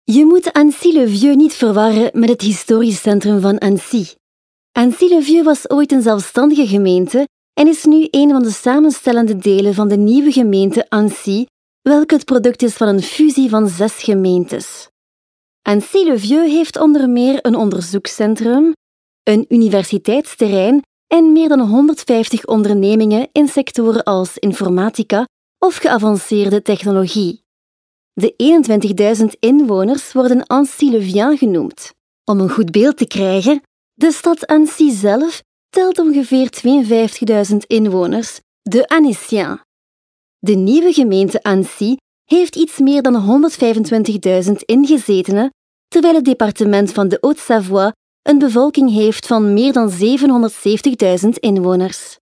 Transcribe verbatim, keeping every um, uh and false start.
Je moet Annecy-le-Vieux niet verwarren met het historisch centrum van Annecy. Annecy-le-Vieux was ooit een zelfstandige gemeente en is nu een van de samenstellende delen van de nieuwe gemeente Annecy, welke het product is van een fusie van zes gemeentes. Annecy-le-Vieux heeft onder meer een onderzoekscentrum, een universiteitsterrein en meer dan honderdvijftig ondernemingen in sectoren als informatica of geavanceerde technologie. De eenentwintigduizend inwoners worden Annecy-le-Viens genoemd. Om een goed beeld te krijgen, de stad Annecy zelf telt ongeveer tweeënvijftigduizend inwoners, de Annéciens. De nieuwe gemeente Annecy heeft iets meer dan honderdvijfentwintigduizend ingezetenen, terwijl het departement van de Haute-Savoie een bevolking heeft van meer dan zevenhonderdzeventigduizend inwoners.